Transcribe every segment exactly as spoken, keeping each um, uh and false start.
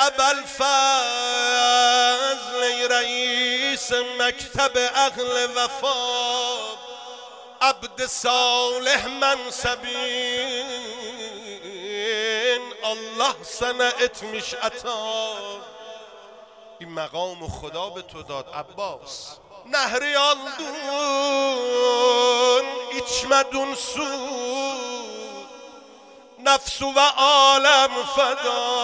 ابوالفضل ای رئیس مکتب اهل وفا، عبد صالح منصبین الله صنعت میش عطا. این مقام خدا به تو داد عباس. نهری آلدون ایچمدون سود، نفسو و عالم فدا.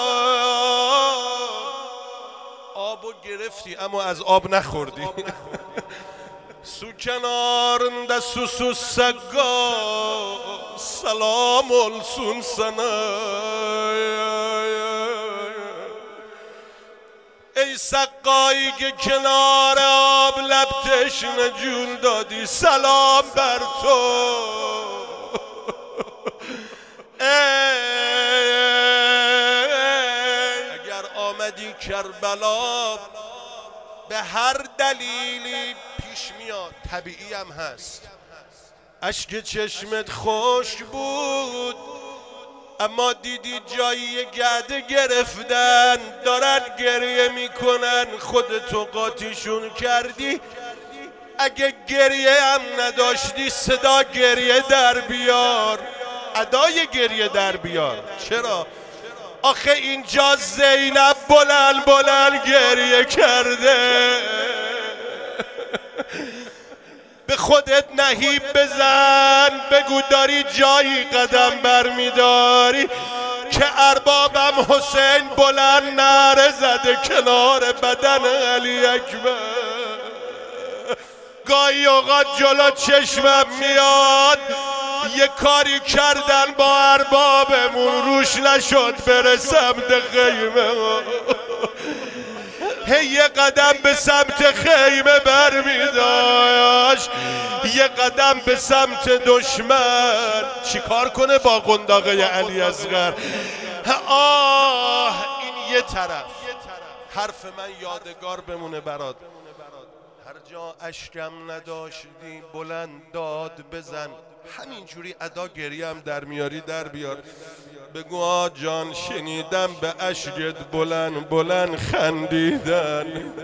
آبو گرفتی اما از آب نخوردی. سو کنارنده سوسو سگا سلام السون سنا. ای سقایی که کنار آب لب تشنه جون دادی سلام بر تو. اگر آمدی کربلا به هر دلیلی پیش میاد، طبیعی هم هست. اشک چشمت خوش بود اما دیدی جایی گرده گرفتن دارن گریه میکنن، خودتو قاطیشون کردی. اگه گریه هم نداشتی صدا گریه در بیار، ادای گریه در بیار. چرا؟ آخه اینجا زینب بلند بلند گریه کرده. به خودت نهیب بزن، بگو داری جایی قدم برمیداری که اربابم حسین بلند نعره زده کنار بدن علی اکبر. گاهی اوقات جلو چشمم میاد یه کاری کردن با اربابمون روش نشد برسم ده خیمه. هی یه قدم به سمت خیمه برمیداشت، یه قدم به سمت دشمن. چی کار کنه با قنداقه علی اصغر؟ آه این یه طرف. حرف من یادگار بمونه برات. هر جا اشکم نداشتی بلند داد بزن. همینجوری ادا گریه هم در میاری در بیار. بگو آ جان شنیدم به اشکت بلند بلند خندیدن.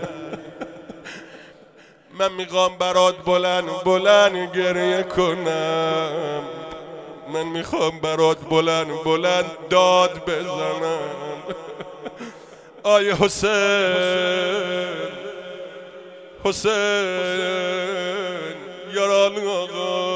من میخوام برات بلند بلند گریه کنم. من میخوام برات بلند بلند داد بزنم. آی حسین حسین یاران آقا